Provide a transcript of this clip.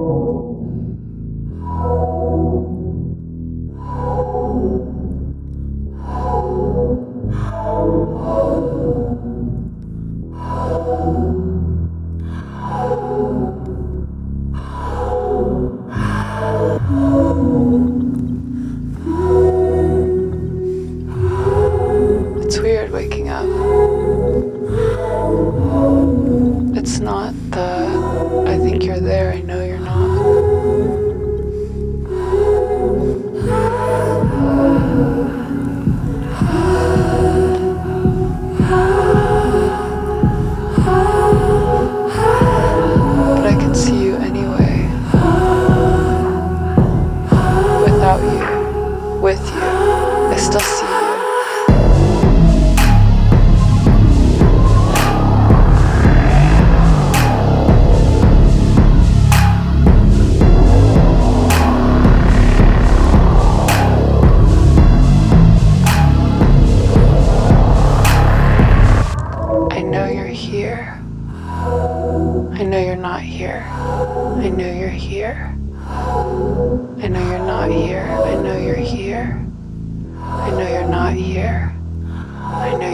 It's weird waking up. It's not the, I think you're there, I know you're not. But I can see you anyway. Without you. With you. I still see you. I know you're here. I know you're not here. I know you're here. I know you're not here. I know you're here. I know you're not here. I know